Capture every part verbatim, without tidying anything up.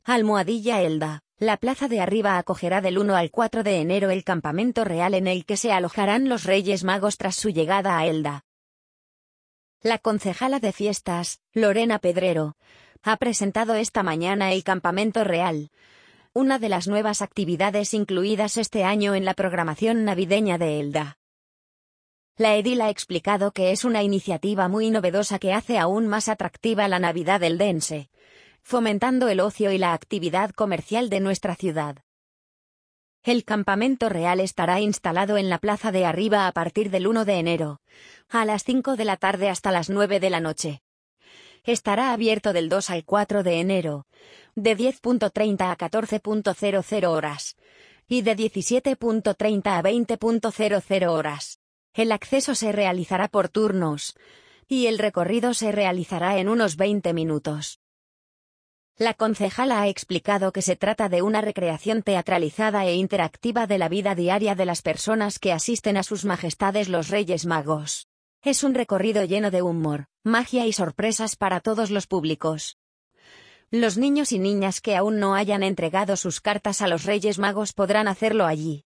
Almohadilla Elda. La Plaza de Arriba acogerá del uno al cuatro de enero el campamento real en el que se alojarán los Reyes Magos tras su llegada a Elda. La concejala de fiestas, Lorena Pedrero, ha presentado esta mañana el campamento real, una de las nuevas actividades incluidas este año en la programación navideña de Elda. La edil ha explicado que es una iniciativa muy novedosa que hace aún más atractiva la Navidad eldense, fomentando el ocio y la actividad comercial de nuestra ciudad. El campamento real estará instalado en la Plaza de Arriba a partir del uno de enero, a las cinco de la tarde hasta las nueve de la noche. Estará abierto del dos al cuatro de enero, de diez treinta a catorce horas, y de diecisiete treinta a veinte horas. El acceso se realizará por turnos, y el recorrido se realizará en unos veinte minutos. La concejala ha explicado que se trata de una recreación teatralizada e interactiva de la vida diaria de las personas que asisten a sus majestades los Reyes Magos. Es un recorrido lleno de humor, magia y sorpresas para todos los públicos. Los niños y niñas que aún no hayan entregado sus cartas a los Reyes Magos podrán hacerlo allí.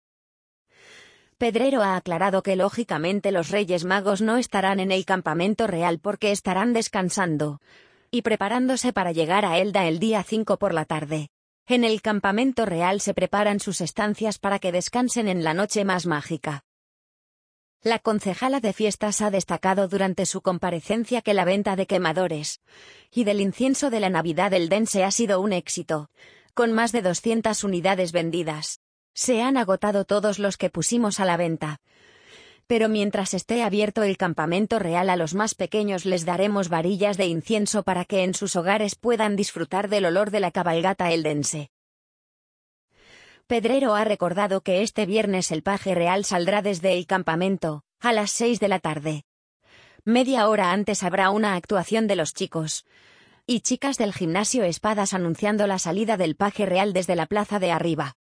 Pedrero ha aclarado que lógicamente los Reyes Magos no estarán en el campamento real porque estarán descansando y preparándose para llegar a Elda el día cinco por la tarde. En el campamento real se preparan sus estancias para que descansen en la noche más mágica. La concejala de fiestas ha destacado durante su comparecencia que la venta de quemadores y del incienso de la Navidad eldense ha sido un éxito, con más de doscientas unidades vendidas. Se han agotado todos los que pusimos a la venta. Pero mientras esté abierto el campamento real a los más pequeños les daremos varillas de incienso para que en sus hogares puedan disfrutar del olor de la cabalgata eldense. Pedrero ha recordado que este viernes el paje real saldrá desde el campamento, a las seis de la tarde. Media hora antes habrá una actuación de los chicos y chicas del gimnasio Espadas anunciando la salida del paje real desde la Plaza de Arriba.